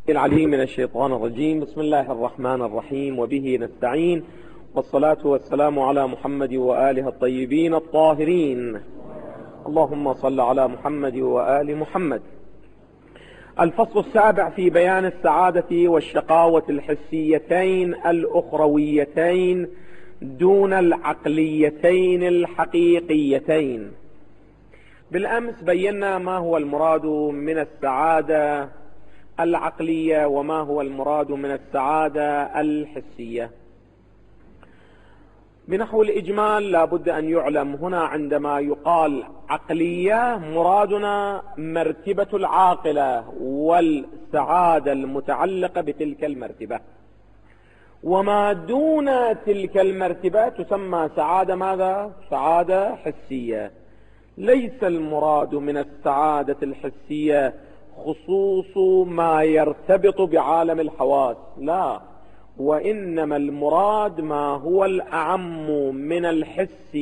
العليم من الشيطان الرجيم. بسم الله الرحمن الرحيم، وبه نستعين، والصلاة والسلام على محمد وآله الطيبين الطاهرين. اللهم صل على محمد وآل محمد. الفصل السابع في بيان السعادة والشقاوة الحسيتين الأخرويتين دون العقليتين الحقيقيتين. بالأمس بينا ما هو المراد من السعادة العقلية وما هو المراد من السعادة الحسية. بنحو الإجمال لا بد أن يعلم هنا عندما يقال عقلية مرادنا مرتبة العاقلة والسعادة المتعلقة بتلك المرتبة، وما دون تلك المرتبة تسمى سعادة ماذا؟ سعادة حسية. ليس المراد من السعادة الحسية خصوص ما يرتبط بعالم الحواس، لا، وإنما المراد ما هو الأعم من الحس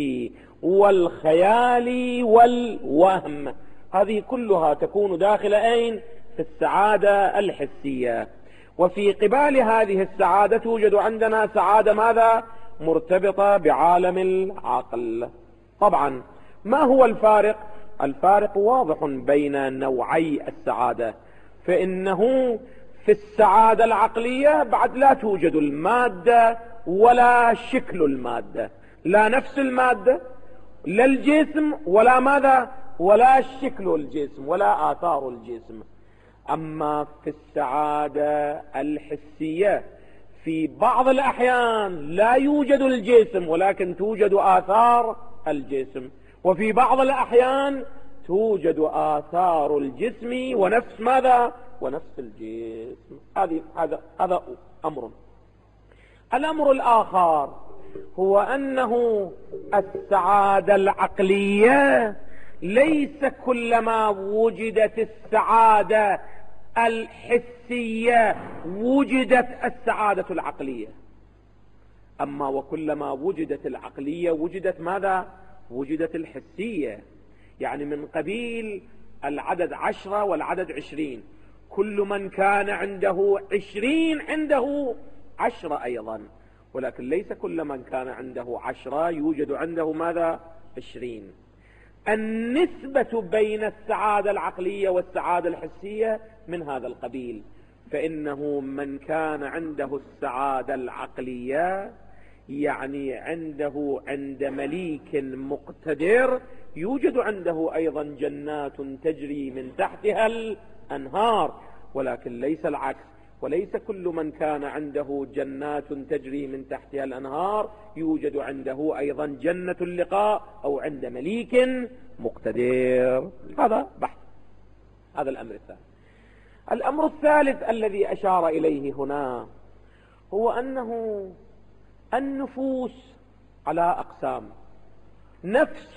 والخيال والوهم. هذه كلها تكون داخل أين؟ في السعادة الحسية. وفي قبال هذه السعادة توجد عندنا سعادة ماذا؟ مرتبطة بعالم العقل. طبعا ما هو الفارق؟ الفارق واضح بين نوعي السعادة، فإنه في السعادة العقلية بعد لا توجد المادة ولا شكل المادة، لا نفس المادة، لا الجسم، ولا ماذا؟ ولا شكل الجسم، ولا آثار الجسم. أما في السعادة الحسية في بعض الأحيان لا يوجد الجسم ولكن توجد آثار الجسم، وفي بعض الأحيان توجد آثار الجسم ونفس ماذا؟ ونفس الجسم. هذا أمر. الأمر الآخر هو أنه السعادة العقلية ليس كلما وجدت السعادة الحسية وجدت السعادة العقلية، أما وكلما وجدت العقلية وجدت ماذا؟ وجدت الحسية. يعني من قبيل العدد 10 والعدد 20، كل من كان عنده 20 عنده 10 أيضا، ولكن ليس كل من كان عنده 10 يوجد عنده ماذا؟ 20. النسبة بين السعادة العقلية والسعادة الحسية من هذا القبيل، فإنه من كان عنده السعادة العقلية يعني عنده عند مليك مقتدر يوجد عنده أيضا جنات تجري من تحتها الأنهار، ولكن ليس العكس. وليس كل من كان عنده جنات تجري من تحتها الأنهار يوجد عنده أيضا جنة اللقاء أو عند مليك مقتدر. هذا بحث. هذا الأمر الثاني. الأمر الثالث الذي أشار إليه هنا هو أنه النفوس على أقسام. نفس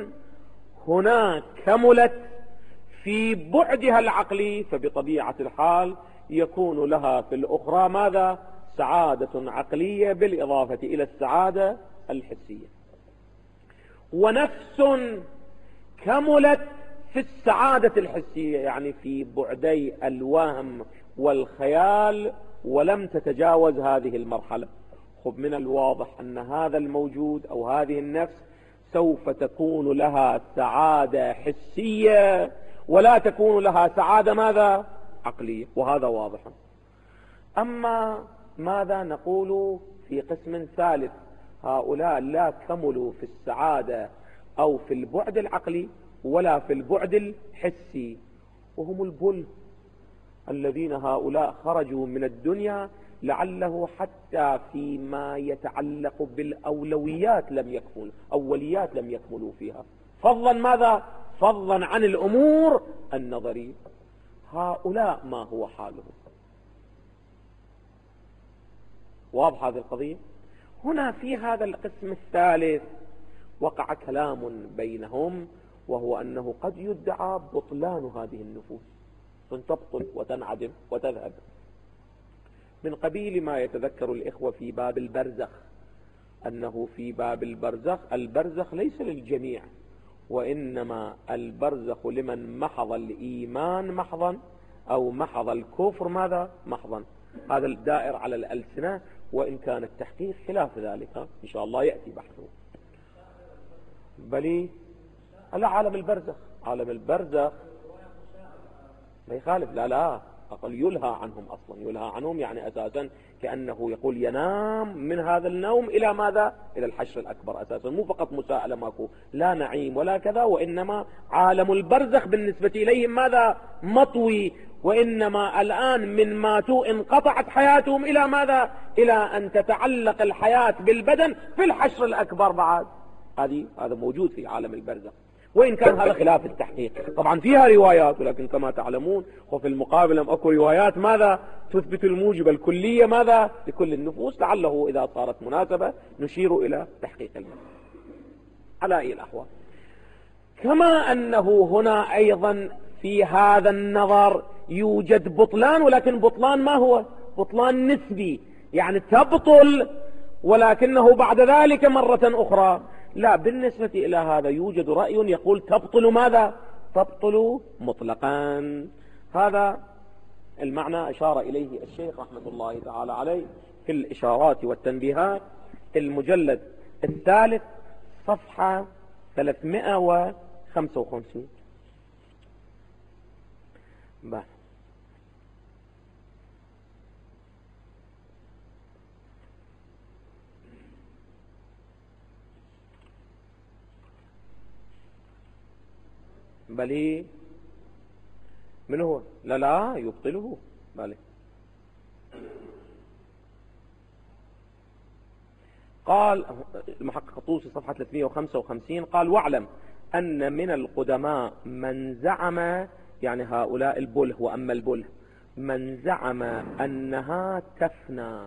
هنا كملت في بعدها العقلي، فبطبيعة الحال يكون لها في الأخرى ماذا؟ سعادة عقلية بالإضافة إلى السعادة الحسية. ونفس كملت في السعادة الحسية، يعني في بعدي الوهم والخيال، ولم تتجاوز هذه المرحلة. خب من الواضح أن هذا الموجود أو هذه النفس سوف تكون لها سعادة حسية ولا تكون لها سعادة ماذا؟ عقلية، وهذا واضح. أما ماذا نقول في قسم ثالث؟ هؤلاء لا كملوا في السعادة أو في البعد العقلي ولا في البعد الحسي، وهم البل الذين هؤلاء خرجوا من الدنيا لعله حتى فيما يتعلق بالأولويات لم يكملوا، أوليات لم يكملوا فيها، فضلا ماذا؟ فضلا عن الأمور النظرية. هؤلاء ما هو حالهم؟ واضح هذه القضية؟ هنا في هذا القسم الثالث وقع كلام بينهم، وهو أنه قد يدعى بطلان هذه النفوس، تبطل وتنعدم وتذهب، من قبيل ما يتذكر الإخوة في باب البرزخ، أنه في باب البرزخ ليس للجميع، وإنما البرزخ لمن محض الإيمان محضا أو محض الكفر ماذا محضا. هذا الدائر على الألسنة، وإن كان التحقيق خلاف ذلك إن شاء الله يأتي بحثه. بل على عالم البرزخ، عالم البرزخ ما يخالف، لا أقل يلهى عنهم أصلا، يلهى عنهم يعني أساسا كأنه يقول ينام من هذا النوم إلى ماذا؟ إلى الحشر الأكبر أساسا، مو فقط مساءلة ماكو لا نعيم ولا كذا، وإنما عالم البرزخ بالنسبة إليهم ماذا؟ مطوي، وإنما الآن من ماتوا انقطعت حياتهم إلى ماذا؟ إلى أن تتعلق الحياة بالبدن في الحشر الأكبر بعد. هذا موجود في عالم البرزخ، وإن كان هذا خلاف التحقيق. طبعا فيها روايات، ولكن كما تعلمون وفي المقابل أكو روايات ماذا؟ تثبت الموجب الكلية ماذا؟ لكل النفوس، لعله إذا صارت مناسبة نشير إلى تحقيق المعنى. على أي الأحوال، كما أنه هنا أيضا في هذا النظر يوجد بطلان، ولكن بطلان ما هو؟ بطلان نسبي، يعني تبطل ولكنه بعد ذلك مرة أخرى. لا، بالنسبة إلى هذا يوجد رأي يقول تبطل ماذا؟ تبطل مطلقا. هذا المعنى أشار إليه الشيخ رحمة الله تعالى عليه في الإشارات والتنبيهات، المجلد الثالث صفحة 355. بل من هو؟ لا يبطله. بل قال المحقق الطوسي صفحة 355 قال: واعلم أن من القدماء من زعم، يعني هؤلاء البله، وأما البله من زعم أنها تفنى،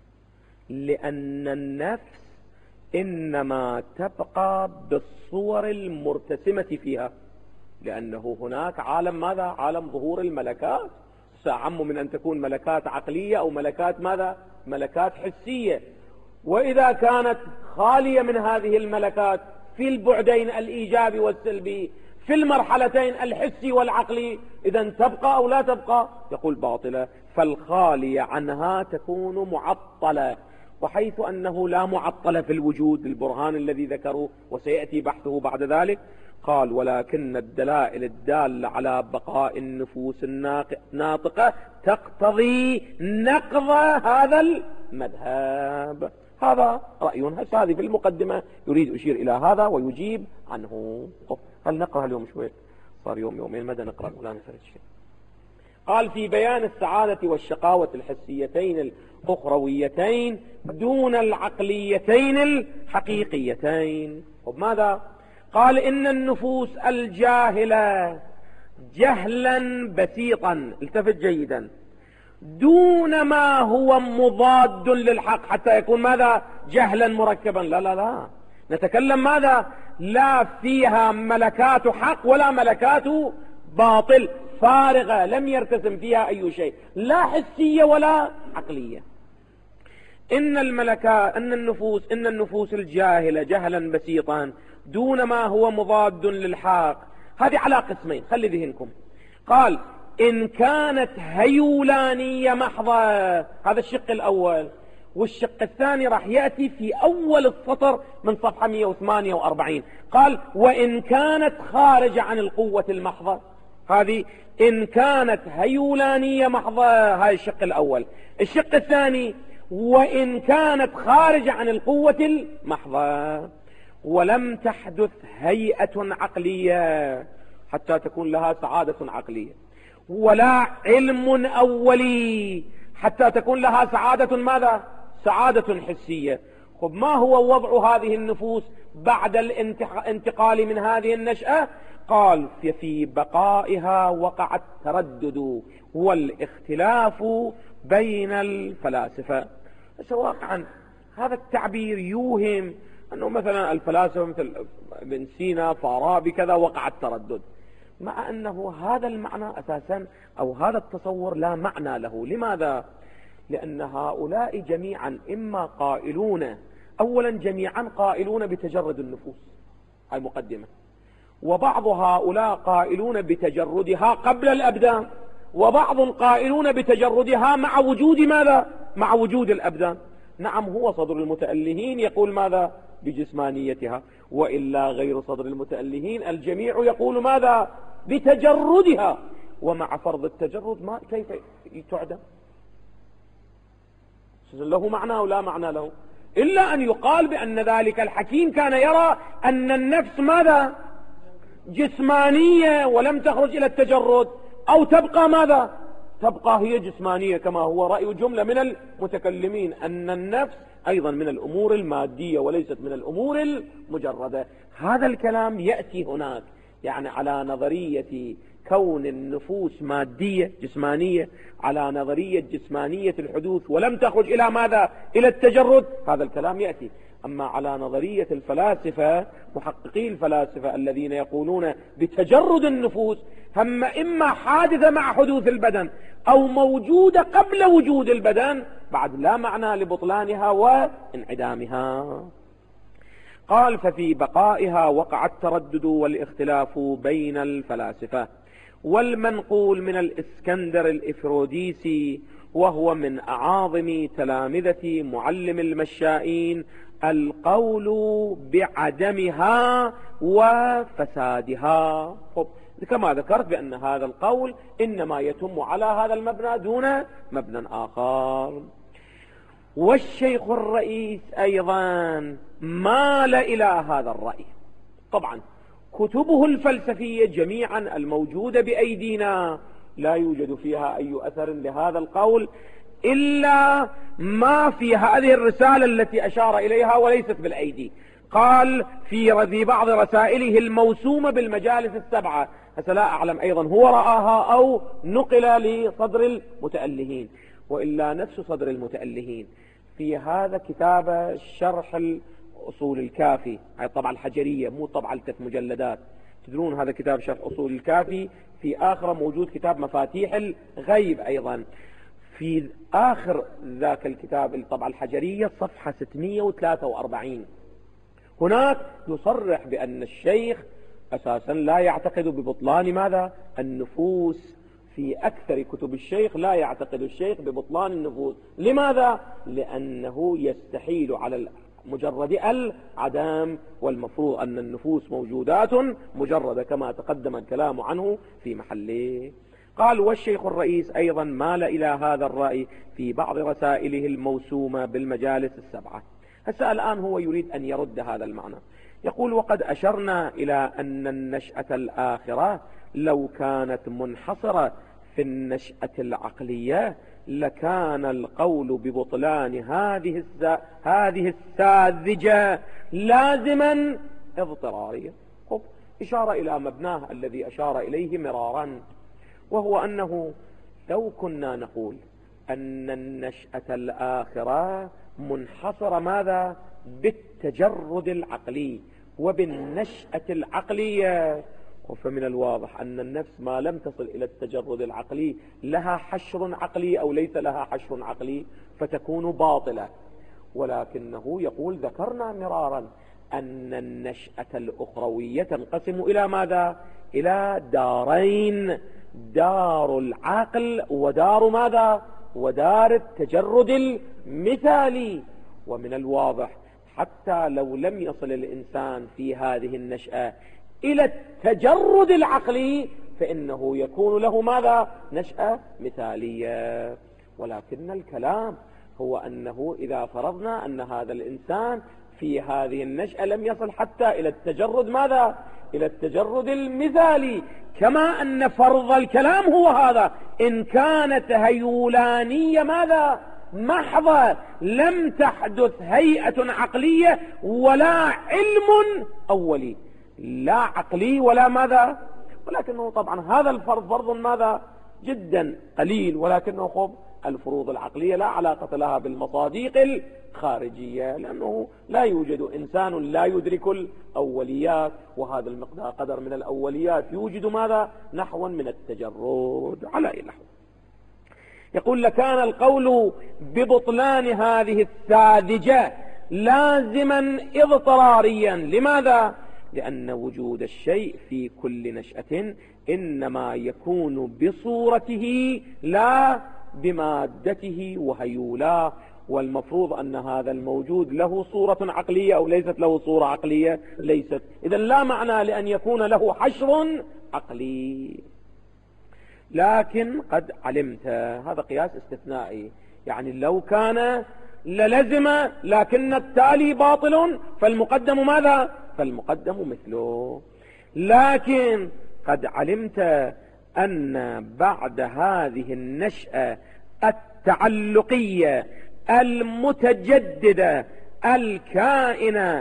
لأن النفس إنما تبقى بالصور المرتسمة فيها، لأنه هناك عالم ماذا؟ عالم ظهور الملكات، سأعم من أن تكون ملكات عقلية أو ملكات ماذا؟ ملكات حسية. وإذا كانت خالية من هذه الملكات في البعدين الإيجابي والسلبي، في المرحلتين الحسي والعقلي، إذن تبقى أو لا تبقى؟ يقول باطلة. فالخالية عنها تكون معطلة، وحيث أنه لا معطلة في الوجود، البرهان الذي ذكروه وسيأتي بحثه بعد ذلك، قال: ولكن الدلائل الدالة على بقاء النفوس الناطقة تقتضي نقض هذا المذهب. هذا رأي هذه في المقدمة يريد أشير إلى هذا ويجيب عنه. هل نقرأ اليوم شوي؟ صار يومين مدى نقرأ ولا نفرد شيء. قال: في بيان السعادة والشقاوة الحسيتين الأخرويتين دون العقليتين الحقيقيتين. وبماذا؟ قال: إن النفوس الجاهلة جهلا بسيطا، التفت جيدا، دون ما هو مضاد للحق، حتى يكون ماذا؟ جهلا مركبا. لا نتكلم ماذا؟ لا فيها ملكات حق ولا ملكات باطل، فارغة لم يرتسم فيها أي شيء، لا حسية ولا عقلية. إن النفوس الجاهلة جهلا بسيطا دون ما هو مضاد للحق. هذه على قسمين، خلي ذهنكم. قال: إن كانت هيولانية محضة، هذا الشق الأول، والشق الثاني راح يأتي في أول السطر من صفحة 148. قال: وإن كانت خارجة عن القوة المحضة. هذه إن كانت هيولانية محضة، هذا الشق الأول. الشق الثاني: وإن كانت خارجة عن القوة المحضة ولم تحدث هيئة عقلية حتى تكون لها سعادة عقلية، ولا علم أولي حتى تكون لها سعادة ماذا؟ سعادة حسية. خب ما هو وضع هذه النفوس بعد الانتقال من هذه النشأة؟ قال: في بقائها وقع التردد والاختلاف بين الفلاسفة. واقعا هذا التعبير يوهم أنه مثلا الفلاسفة مثل ابن سينا، فارابي، كذا، وقع التردد، مع أنه هذا المعنى أساسا أو هذا التصور لا معنى له. لماذا؟ لأن هؤلاء جميعا إما قائلون، أولا جميعا قائلون بتجرد النفوس، هاي مقدمة، وبعض هؤلاء قائلون بتجردها قبل الأبدان، وبعض قائلون بتجردها مع وجود ماذا؟ مع وجود الأبدان. نعم، هو صدر المتألهين يقول ماذا؟ بجسمانيتها، وإلا غير صدر المتألهين الجميع يقول ماذا؟ بتجردها. ومع فرض التجرد ما كيف تعدم؟ له معنى أو لا معنى له؟ إلا أن يقال بأن ذلك الحكيم كان يرى أن النفس ماذا؟ جسمانية ولم تخرج إلى التجرد، أو تبقى ماذا؟ تبقى هي جسمانية كما هو رأي جملة من المتكلمين، أن النفس أيضا من الأمور المادية وليست من الأمور المجردة. هذا الكلام يأتي هناك يعني على نظرية كون النفوس مادية جسمانية، على نظرية جسمانية الحدوث ولم تخرج إلى ماذا؟ إلى التجرد. هذا الكلام يأتي. أما على نظرية الفلاسفة محققي الفلاسفة الذين يقولون بتجرد النفوس، هم إما حادثة مع حدوث البدن أو موجودة قبل وجود البدن، بعد لا معنى لبطلانها وانعدامها. قال ففي بقائها وقع التردد والاختلاف بين الفلاسفة. والمنقول من الإسكندر الإفروديسي، وهو من أعاظم تلامذة معلم المشائين، القول بعدمها وفسادها. كما ذكرت بأن هذا القول إنما يتم على هذا المبنى دون مبنى آخر. والشيخ الرئيس أيضا مال إلى هذا الرأي. طبعا كتبه الفلسفية جميعا الموجودة بأيدينا لا يوجد فيها أي أثر لهذا القول إلا ما في هذه الرسالة التي أشار إليها وليست بالأيدي. قال في بعض رسائله الموسومة بالمجالس السبعة، هسه لا أعلم أيضا هو رآها أو نقل لصدر المتألهين، وإلا نفس صدر المتألهين في هذا كتاب شرح أصول الكافي، هاي الطبعة الحجرية مو طبعة الثلاث مجلدات. تدرون هذا كتاب شرح أصول الكافي، في آخر موجود كتاب مفاتيح الغيب أيضا. في آخر ذاك الكتاب الطبعة الحجرية صفحة 643 هناك يصرح بأن الشيخ أساسا لا يعتقد ببطلان ماذا؟ النفوس. في أكثر كتب الشيخ لا يعتقد الشيخ ببطلان النفوس. لماذا؟ لأنه يستحيل على مجرد العدم، والمفروض أن النفوس موجودات مجردة كما تقدم الكلام عنه في محله. قال والشيخ الرئيس أيضا مال إلى هذا الرأي في بعض رسائله الموسومة بالمجالس السبعة. هسه الآن هو يريد أن يرد هذا المعنى. يقول وقد أشرنا إلى أن النشأة الآخرة لو كانت منحصرة في النشأة العقلية لكان القول ببطلان هذه الساذجة لازما اضطراريا. إشارة إلى مبناه الذي أشار إليه مرارا، وهو أنه لو كنا نقول أن النشأة الآخرة منحصرة ماذا؟ بالتجرد العقلي وبالنشأة العقلية، فمن الواضح أن النفس ما لم تصل إلى التجرد العقلي لها حشر عقلي أو ليس لها حشر عقلي فتكون باطلة. ولكنه يقول ذكرنا مرارا أن النشأة الأخروية تنقسم إلى ماذا؟ إلى دارين، دار العقل ودار ماذا؟ ودار التجرد المثالي. ومن الواضح حتى لو لم يصل الإنسان في هذه النشأة إلى التجرد العقلي فإنه يكون له ماذا؟ نشأة مثالية. ولكن الكلام هو أنه إذا فرضنا أن هذا الإنسان في هذه النشأة لم يصل حتى إلى التجرد ماذا؟ إلى التجرد المثالي، كما أن فرض الكلام هو هذا إن كانت هيولانية ماذا؟ محضة، لم تحدث هيئة عقلية ولا علم أولي، لا عقلي ولا ماذا. ولكنه طبعا هذا الفرض فرض ماذا؟ جدا قليل، ولكنه خب الفروض العقلية لا علاقة لها بالمصادق الخارجية، لأنه لا يوجد إنسان لا يدرك الأوليات، وهذا المقدار قدر من الأوليات يوجد ماذا؟ نحوا من التجرد على أي نحو. يقول لكان القول ببطلان هذه الساذجة لازما اضطراريا. لماذا؟ لأن وجود الشيء في كل نشأة إنما يكون بصورته لا بمادته وهيولاه. والمفروض أن هذا الموجود له صورة عقلية أو ليست له صورة عقلية؟ ليست. إذن لا معنى لأن يكون له حشر عقلي. لكن قد علمت، هذا قياس استثنائي، يعني لو كان للزم لكن التالي باطل فالمقدم ماذا؟ فالمقدم مثله. لكن قد علمت أن بعد هذه النشأة التعلقية المتجددة الكائنة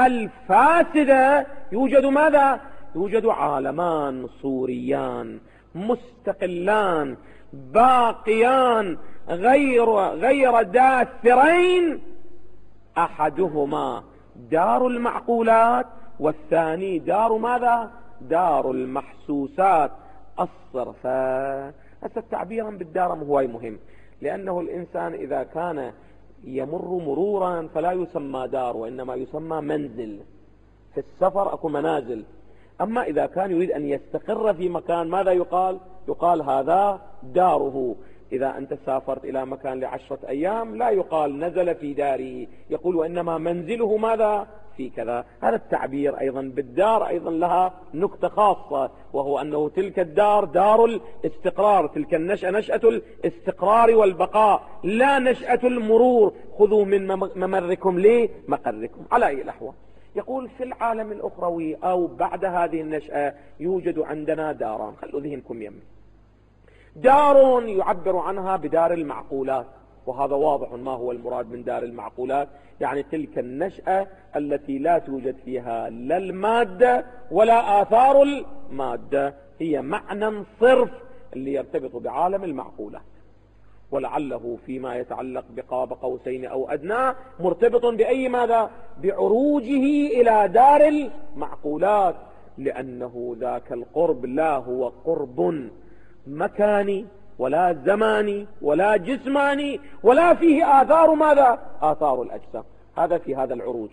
الفاسدة يوجد ماذا؟ يوجد عالمان صوريان مستقلان باقيان غير داثرين، أحدهما دار المعقولات والثاني دار ماذا؟ دار المحسوسات الصرفة. هذا تعبيرا بالدار هو مهم، لأنه الإنسان إذا كان يمر مرورا فلا يسمى دار وإنما يسمى منزل. في السفر أكو منازل. أما إذا كان يريد أن يستقر في مكان ماذا يقال؟ يقال هذا داره. إذا أنت سافرت إلى مكان ل10 أيام لا يقال نزل في داره، يقول وإنما منزله ماذا؟ في كذا. هذا التعبير أيضا بالدار أيضا لها نكتة خاصة، وهو أنه تلك الدار دار الاستقرار، تلك النشأة نشأة الاستقرار والبقاء لا نشأة المرور. خذوا من ممركم لمقركم. على أي الأحوال يقول في العالم الأخروي أو بعد هذه النشأة يوجد عندنا داران. خلوا ذهنكم يمي. دار يعبر عنها بدار المعقولات، وهذا واضح ما هو المراد من دار المعقولات، يعني تلك النشأة التي لا توجد فيها لا المادة ولا آثار المادة، هي معنى صرف اللي يرتبط بعالم المعقولات. ولعله فيما يتعلق بقاب قوسين أو أدنى مرتبط بأي ماذا؟ بعروجه إلى دار المعقولات، لأنه ذاك القرب لا هو قرب مكاني ولا زماني ولا جسماني ولا فيه آثار ماذا؟ آثار الأجسام. هذا في هذا العروج.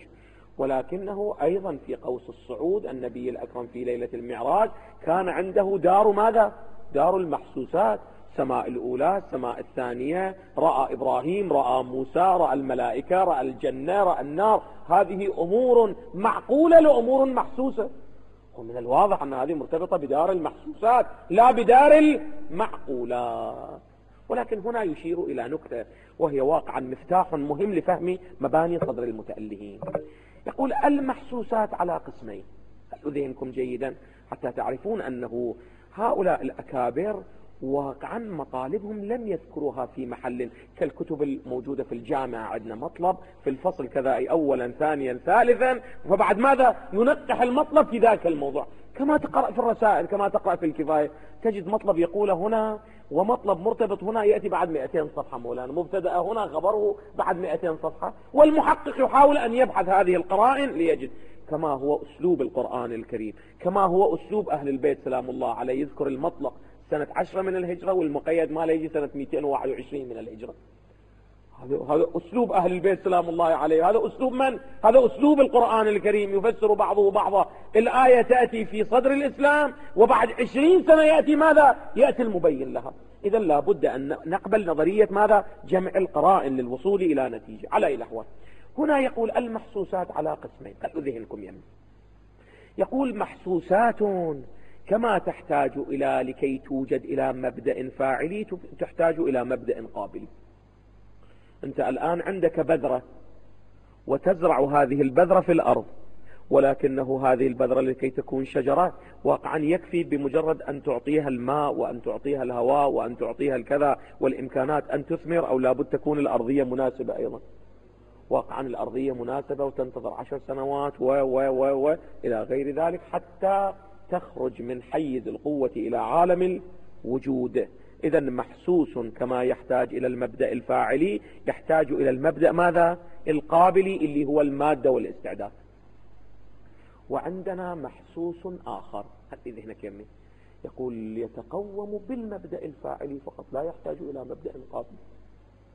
ولكنه أيضا في قوس الصعود النبي الأكرم في ليلة المعراج كان عنده دار ماذا؟ دار المحسوسات. السماء الأولى، السماء الثانية، رأى إبراهيم، رأى موسى، رأى الملائكة، رأى الجنة، رأى النار. هذه أمور معقولة لأمور محسوسة، ومن الواضح أن هذه مرتبطة بدار المحسوسات لا بدار المعقولات. ولكن هنا يشير إلى نكتة وهي واقعا مفتاح مهم لفهم مباني صدر المتألهين. يقول المحسوسات على قسمين. خلوا ذهنكم جيدا حتى تعرفون أنه هؤلاء الأكابر واقعا مطالبهم لم يذكروها في محل كالكتب الموجودة في الجامعة. عندنا مطلب في الفصل كذا، أي أولا ثانيا ثالثا، فبعد ماذا ينقح المطلب في ذاك الموضوع. كما تقرأ في الرسائل، كما تقرأ في الكفاية، تجد مطلب يقول هنا ومطلب مرتبط هنا يأتي بعد 200 صفحة مولانا، مبتدأ هنا خبره بعد 200 صفحة. والمحقق يحاول أن يبحث هذه القرائن ليجد. كما هو أسلوب القرآن الكريم، كما هو أسلوب أهل البيت سلام الله عليه، يذكر المطلق سنة 10 من الهجرة والمقيد ما يجي سنة 221 من الهجرة. هذا أسلوب أهل البيت سلام الله عليه. هذا أسلوب من؟ هذا أسلوب القرآن الكريم، يفسر بعضه بعضا. الآية تأتي في صدر الإسلام وبعد 20 سنة يأتي ماذا؟ يأتي المبين لها. إذا لابد أن نقبل نظرية ماذا؟ جمع القرائن للوصول إلى نتيجة. على أي الأحوال هنا يقول المحسوسات على قسمين. خلوا ذهنكم يمين. يقول محسوسات كما تحتاج إلى لكي توجد إلى مبدأ فاعلي تحتاج إلى مبدأ قابلي. أنت الآن عندك بذرة وتزرع هذه البذرة في الأرض، ولكنه هذه البذرة لكي تكون شجرة واقعا يكفي بمجرد أن تعطيها الماء وأن تعطيها الهواء وأن تعطيها الكذا والإمكانات أن تثمر، أو لابد تكون الأرضية مناسبة أيضا. واقعا الأرضية مناسبة وتنتظر 10 سنوات و إلى غير ذلك حتى تخرج من حيز القوة إلى عالم الوجود. إذا محسوس كما يحتاج إلى المبدأ الفاعلي يحتاج إلى المبدأ ماذا؟ القابلي اللي هو المادة والاستعداد. وعندنا محسوس آخر، خلي ذهنك يمي، يقول يتقوم بالمبدأ الفاعلي فقط، لا يحتاج إلى مبدأ قابلي،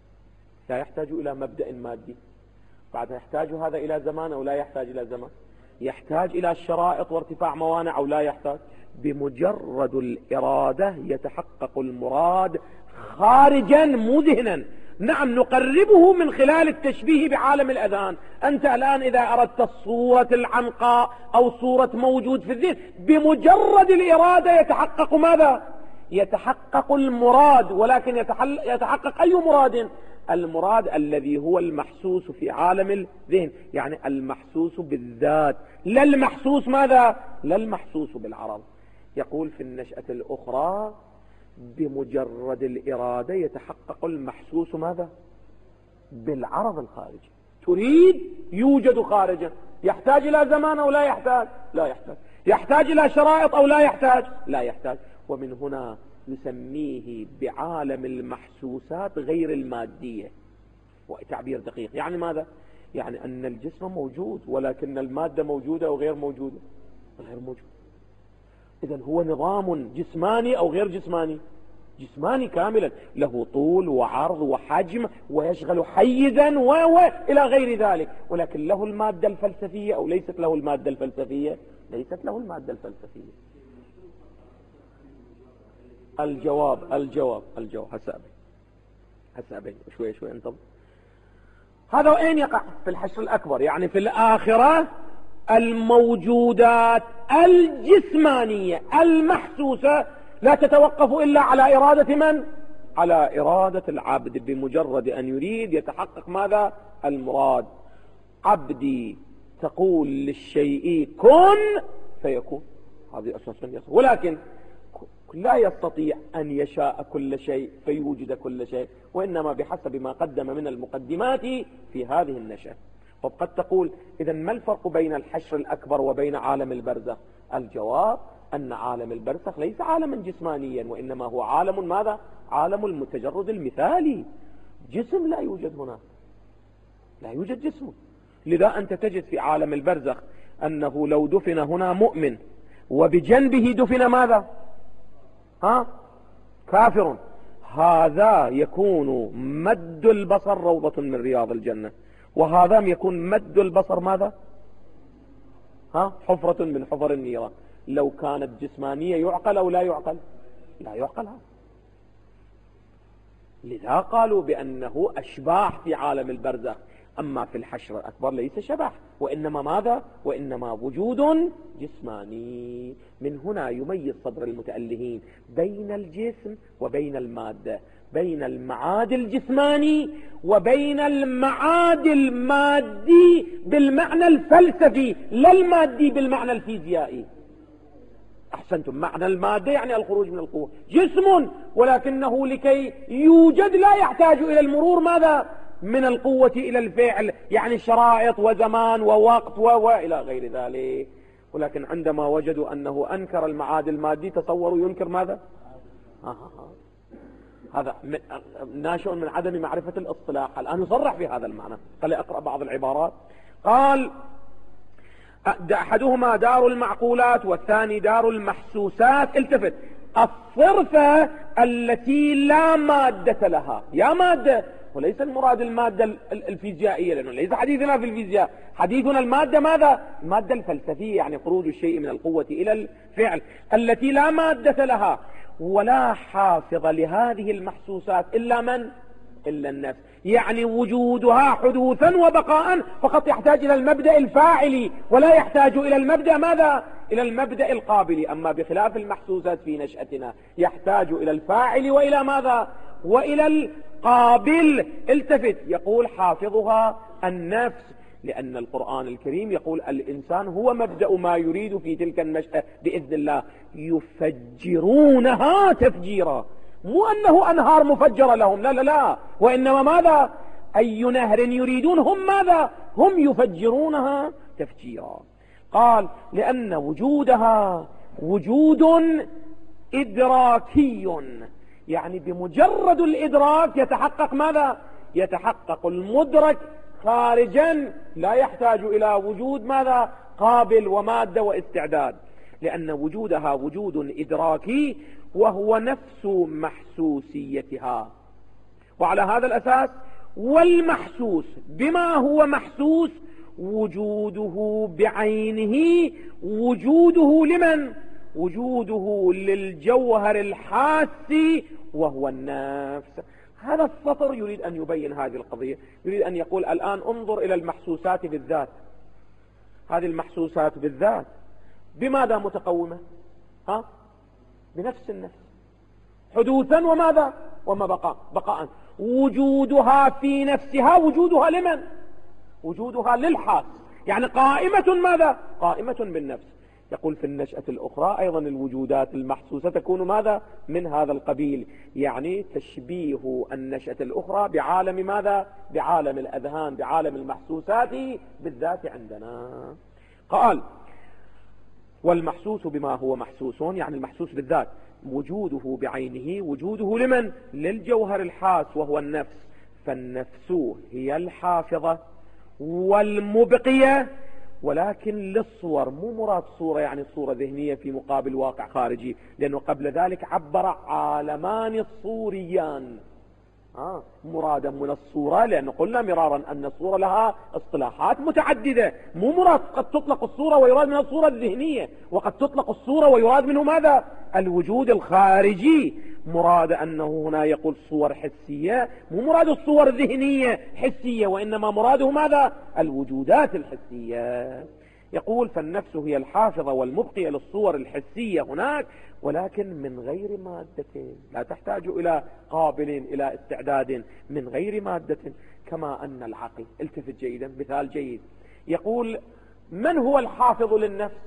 لا يحتاج إلى مبدأ مادي. بعد يحتاج هذا إلى زمان أو لا يحتاج إلى زمان؟ يحتاج إلى شرائط وارتفاع موانع أو لا يحتاج؟ بمجرد الإرادة يتحقق المراد خارجا مو ذهنا. نعم نقربه من خلال التشبيه بعالم الأذهان. أنت الآن إذا أردت الصورة العنقاء أو صورة موجود في الذهن بمجرد الإرادة يتحقق ماذا؟ يتحقق المراد. ولكن يتحقق أي مراد؟ المراد الذي هو المحسوس في عالم الذهن، يعني المحسوس بالذات، لا المحسوس ماذا؟ لا المحسوس بالعرض. يقول في النشأة الأخرى بمجرد الإرادة يتحقق المحسوس ماذا؟ بالعرض الخارجي. تريد يوجد خارجا. يحتاج إلى زمان أو لا يحتاج؟ لا يحتاج. يحتاج إلى شرائط أو لا يحتاج؟ لا يحتاج. ومن هنا نسميه بعالم المحسوسات غير المادية. وتعبير دقيق. يعني ماذا؟ يعني أن الجسم موجود ولكن المادة موجودة أو غير موجودة؟ غير موجودة. إذن هو نظام جسماني أو غير جسماني؟ جسماني كاملا، له طول وعرض وحجم ويشغل حيزا وإلى غير ذلك. ولكن له المادة الفلسفية أو ليست له المادة الفلسفية؟ ليست له المادة الفلسفية. الجواب هسه أبين شوي انتظر. هذا وين يقع؟ في الحشر الأكبر، يعني في الآخرة. الموجودات الجسمانية المحسوسة لا تتوقف إلا على إرادة من؟ على إرادة العبد. بمجرد أن يريد يتحقق ماذا؟ المراد. عبدي تقول للشيء كن فيكون، هذه أساسا يصح. ولكن لا يستطيع أن يشاء كل شيء فيوجد كل شيء، وإنما بحسب ما قدم من المقدمات في هذه النشأة. وقد تقول إذن ما الفرق بين الحشر الأكبر وبين عالم البرزخ؟ الجواب أن عالم البرزخ ليس عالما جسمانيا، وإنما هو عالم ماذا؟ عالم المتجرد المثالي. جسم لا يوجد هنا، لا يوجد جسم. لذا أنت تجد في عالم البرزخ أنه لو دفن هنا مؤمن وبجنبه دفن ماذا؟ كافر، هذا يكون مد البصر روضة من رياض الجنة، وهذا يكون مد البصر ماذا؟ حفرة من حفر النيران. لو كانت جسمانية يعقل أو لا يعقل؟ لا يعقلها. لذا قالوا بأنه أشباح في عالم البرزخ. أما في الحشر الأكبر ليس شبح، وإنما ماذا؟ وإنما وجود جسماني. من هنا يميز صدر المتألهين بين الجسم وبين المادة، بين المعاد الجسماني وبين المعاد المادي بالمعنى الفلسفي، لا المادي بالمعنى الفيزيائي. أحسنتم. معنى المادة يعني الخروج من القوة، جسم ولكنه لكي يوجد لا يحتاج إلى المرور ماذا؟ من القوة إلى الفعل، يعني شرائط وزمان ووقت وإلى غير ذلك. ولكن عندما وجدوا أنه أنكر المعاد المادي تصوروا ينكر ماذا؟ هذا ناشئ من عدم معرفة الاصطلاح. الآن نصرح في هذا المعنى. خلي أقرأ بعض العبارات. قال أحدهما دار المعقولات والثاني دار المحسوسات. التفت. الصرفة التي لا مادة لها، يا مادة، وليس المراد المادة الفيزيائية، لأنه ليس حديثنا في الفيزياء، حديثنا المادة ماذا؟ المادة الفلسفية، يعني خروج الشيء من القوة إلى الفعل، التي لا مادة لها. ولا حافظ لهذه المحسوسات إلا من؟ إلا النفس. يعني وجودها حدوثا وبقاء فقط يحتاج إلى المبدأ الفاعلي، ولا يحتاج إلى المبدأ ماذا؟ إلى المبدأ القابلي. أما بخلاف المحسوسات في نشأتنا يحتاج إلى الفاعل وإلى ماذا؟ وإلى القابل. التفت. يقول حافظها النفس، لأن القرآن الكريم يقول الإنسان هو مبدأ ما يريد في تلك النشأة بإذن الله. يفجرونها تفجيرا، مو أنه أنهار مفجرة لهم، لا لا لا، وإنما ماذا؟ أي نهر يريدون هم ماذا؟ هم يفجرونها تفجيرا. قال لأن وجودها وجود إدراكي، يعني بمجرد الإدراك يتحقق ماذا؟ يتحقق المدرك خارجا، لا يحتاج إلى وجود ماذا؟ قابل ومادة واستعداد. لأن وجودها وجود إدراكي وهو نفس محسوسيتها. وعلى هذا الأساس والمحسوس بما هو محسوس وجوده بعينه، وجوده لمن؟ وجوده للجوهر الحاسي وهو النفس. هذا السطر يريد أن يبين هذه القضية، يريد أن يقول الآن انظر إلى المحسوسات بالذات. هذه المحسوسات بالذات بماذا متقومة؟ بنفس النفس، حدوثا وماذا؟ وما بقاء. وجودها في نفسها وجودها لمن؟ وجودها للحاس، يعني قائمة ماذا؟ قائمة بالنفس. يقول في النشأة الأخرى أيضا الوجودات المحسوسة تكون ماذا؟ من هذا القبيل، يعني تشبيه النشأة الأخرى بعالم ماذا؟ بعالم الأذهان، بعالم المحسوسات بالذات عندنا. قال والمحسوس بما هو محسوس، يعني المحسوس بالذات وجوده بعينه، وجوده لمن؟ للجوهر الحاس وهو النفس. فالنفس هي الحافظة والمبقية، ولكن للصور، مو مراد صورة يعني صورة ذهنية في مقابل واقع خارجي، لأنه قبل ذلك عبر عالمان الصوريان مرادا من الصورة، لأنه قلنا مرارا أن الصورة لها اصطلاحات متعددة. مو مراد قد تطلق الصورة ويراد من الصورة الذهنية، وقد تطلق الصورة ويراد منه ماذا؟ الوجود الخارجي. مراد أنه هنا يقول صور حسية، مو مراد الصور ذهنية حسية، وإنما مراده ماذا؟ الوجودات الحسية. يقول فالنفس هي الحافظة والمبقية للصور الحسية هناك، ولكن من غير مادة، لا تحتاج إلى قابل إلى استعداد، من غير مادة. كما أن العقل، التفت جيدا، مثال جيد. يقول من هو الحافظ للنفس؟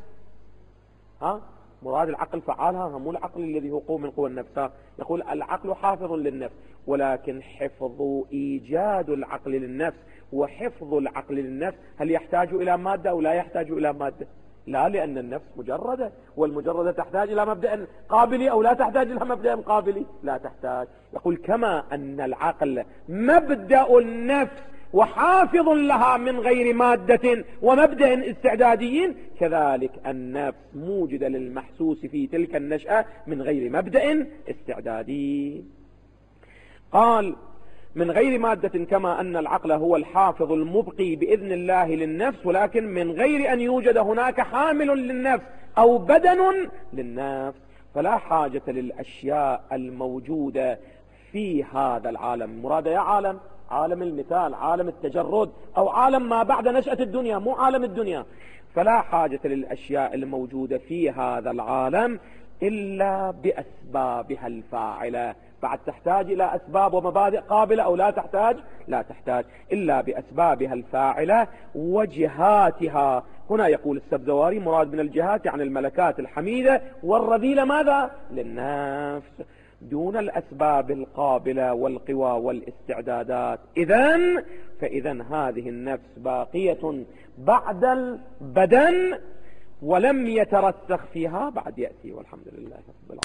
مراد العقل فعالها، مو العقل الذي هو قوة من قوى النفس. يقول العقل حافظ للنفس، ولكن حفظ إيجاد العقل للنفس وحفظ العقل للنفس هل يحتاج إلى مادة أو لا يحتاج إلى مادة؟ لا، لأن النفس مجردة، والمجردة تحتاج إلى مبدأ قابلي أو لا تحتاج إلى مبدأ قابلي؟ لا تحتاج. يقول كما أن العقل مبدأ النفس وحافظ لها من غير مادة ومبدأ استعدادي، كذلك النفس موجدة للمحسوس في تلك النشأة من غير مبدأ استعدادي. قال من غير مادة، كما أن العقل هو الحافظ المبقي بإذن الله للنفس، ولكن من غير أن يوجد هناك حامل للنفس أو بدن للنفس، فلا حاجة للأشياء الموجودة في هذا العالم. مراد يا عالم المثال، عالم التجرد، أو عالم ما بعد نشأة الدنيا، مو عالم الدنيا. فلا حاجة للأشياء الموجودة في هذا العالم إلا بأسبابها الفاعلة. بعد تحتاج إلى أسباب ومبادئ قابلة أو لا تحتاج؟ لا تحتاج إلا بأسبابها الفاعلة وجهاتها. هنا يقول السبزواري مراد من الجهات يعني الملكات الحميدة والرذيلة ماذا؟ للنفس، دون الأسباب القابلة والقوى والاستعدادات. فإذا هذه النفس باقية بعد البدن ولم يترسخ فيها بعد يأتي. والحمد لله رب العالمين.